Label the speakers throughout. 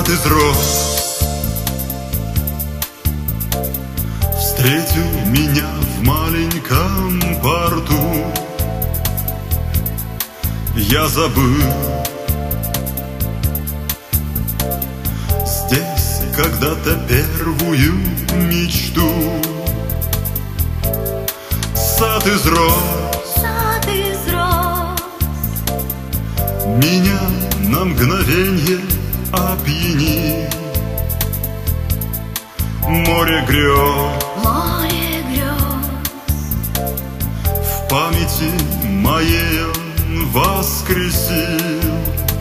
Speaker 1: Сад из роз встретил меня в маленьком порту. Я забыл здесь когда-то первую мечту. Сад из роз,
Speaker 2: сад из роз
Speaker 1: меня на мгновенье опьянил. Море грез,
Speaker 2: море грез
Speaker 1: в памяти моей он воскресил.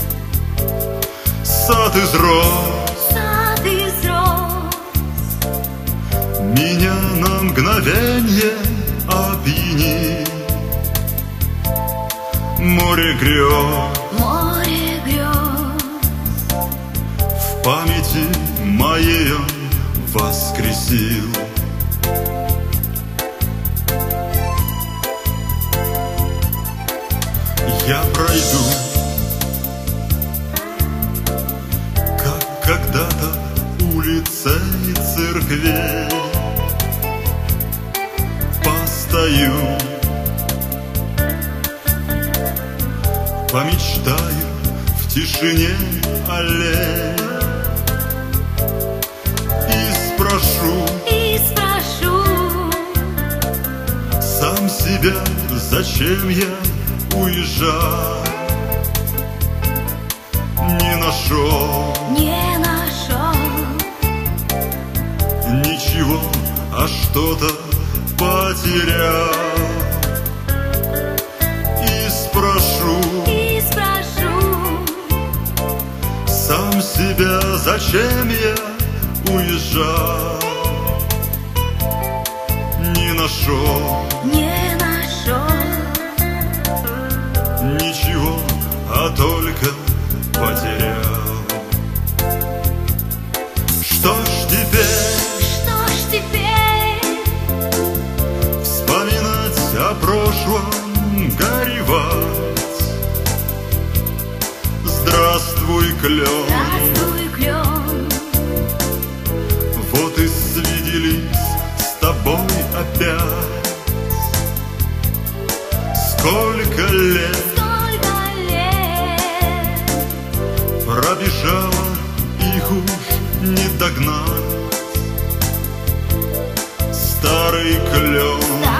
Speaker 1: Сад из роз,
Speaker 2: сад из роз
Speaker 1: меня на мгновенье опьянил. Море грез,
Speaker 2: море грез
Speaker 1: в памяти моей он воскресил. Я пройду, как когда-то улицей церквей, постою, помечтаю в тишине аллей и спрошу сам себя, зачем я уезжал. Не нашел ничего, а что-то потерял. И спрошу сам себя, зачем я уезжал. Не нашел ничего, а только потерял. Что ж теперь вспоминать о прошлом, горевать? Здравствуй, клен, вот и свиделись с тобой опять. Сколько лет пробежала, их уж не догнать. Старый клен,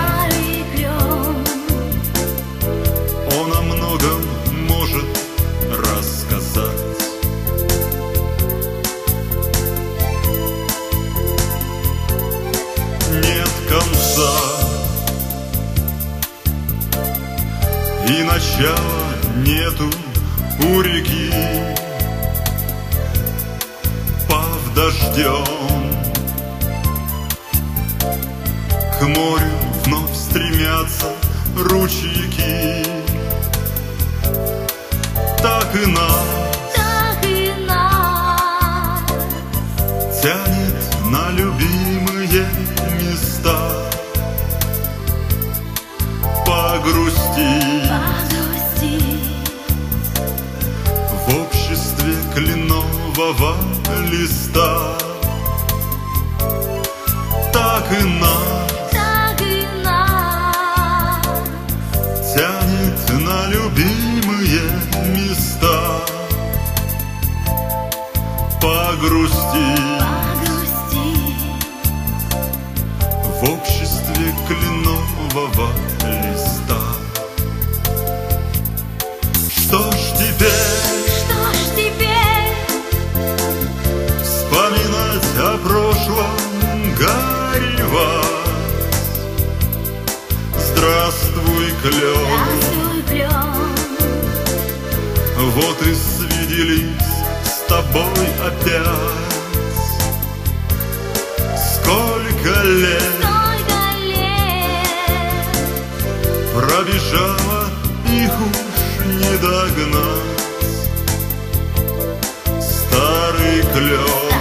Speaker 1: он о многом может рассказать. Нет конца и начала нету у реки. Пав дождем, к морю вновь стремятся ручейки. Так и нас тянет на любимые места. Погрустить в обществе кленового листа. Так и нас тянет на любимые места. Погрустить в обществе кленового листа. Что ж теперь вспоминать о прошлом, горевать? Здравствуй, клен, вот и свиделись с тобой опять. Сколько лет пробежала, их уж не догнать. Старый клен,